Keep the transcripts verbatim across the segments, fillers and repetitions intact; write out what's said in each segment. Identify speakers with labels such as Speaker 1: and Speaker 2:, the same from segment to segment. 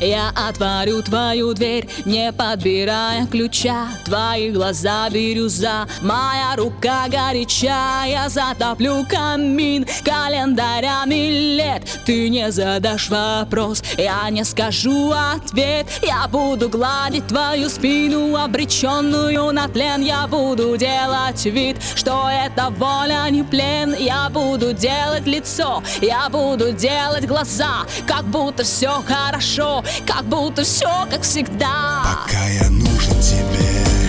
Speaker 1: Я отворю твою дверь, не подбирая ключа. Твои глаза бирюза, моя рука горяча. Я затоплю камин календарями лет. Ты не задашь вопрос, я не скажу ответ. Я буду гладить твою спину, обреченную на тлен. Я буду делать вид, что это воля, не плен. Я буду делать лицо, я буду делать глаза, как будто все хорошо, как будто все как всегда.
Speaker 2: Пока я нужен тебе.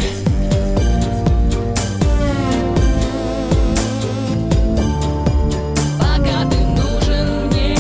Speaker 1: Пока ты нужен мне.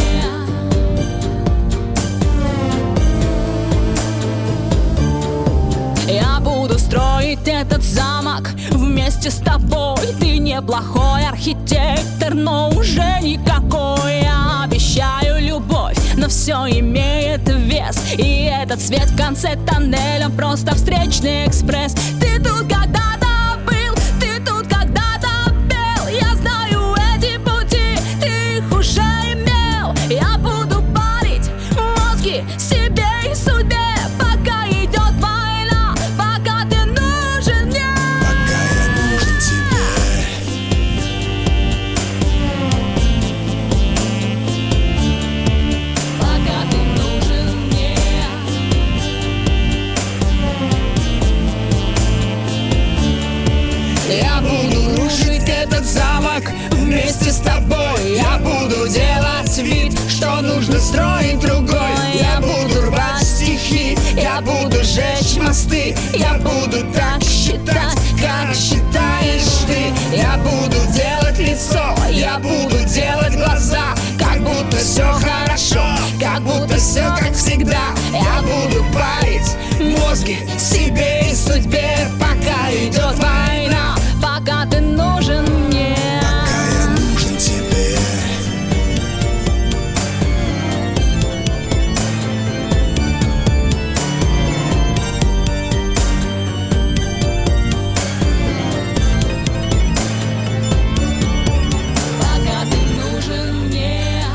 Speaker 1: Я буду строить этот замок вместе с тобой. Ты неплохой архитектор, но уже никакой. Я обещаю любовь, но все имеет вес. И этот свет в конце тоннеля просто встречный экспресс. Ты тут когда-то был, ты тут когда-то пел. Я знаю эти пути, ты их уже имел. Я буду парить мозги себе и судьбе, пока идет война, пока ты нужен мне.
Speaker 2: Пока я нужен тебе.
Speaker 1: Пока ты нужен мне.
Speaker 3: Я буду рушить этот замок вместе с тобой. Я буду делать вид, что нужно строить другой. Я буду рвать стихи, я буду жечь мосты. Я буду так считать, как считаешь ты. Я буду делать лицо, я буду делать глаза, как будто все хорошо, как будто все как всегда. Я буду парить мозги себе и судьбе, пока идет война,
Speaker 1: Пока ты нужен мне.
Speaker 2: Пока я нужен тебе.
Speaker 1: Пока ты нужен мне.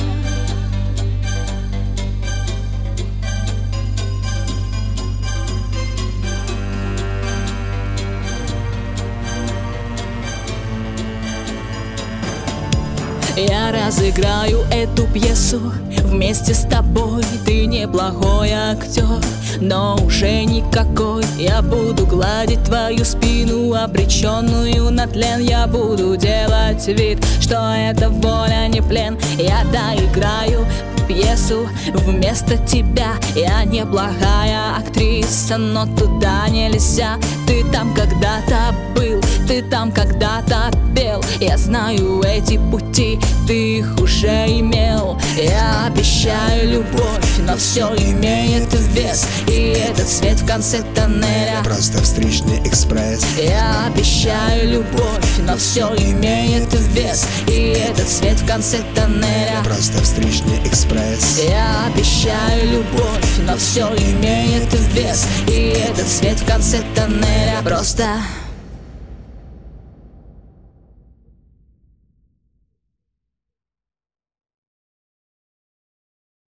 Speaker 1: Я разыграю эту пьесу вместе с тобой. Ты неплохой актер, но уже никакой. Я буду гладить твою спину, обреченную на тлен. Я буду делать вид, что это воля, не плен. Я доиграю пьесу вместо тебя. Я неплохая актриса, но туда нельзя. Ты там когда-то был, ты там когда-то пел. Я знаю эти пути, ты их уже имел. Я обещаю любовь, но все имеет вес. И этот свет в конце тоннеля
Speaker 2: Просто встречный экспресс.
Speaker 1: Я обещаю любовь, но все имеет вес. И этот свет в конце тоннеля
Speaker 2: Просто встречный экспресс.
Speaker 1: Я обещаю любовь, но все имеет вес. И этот свет в конце тоннеля просто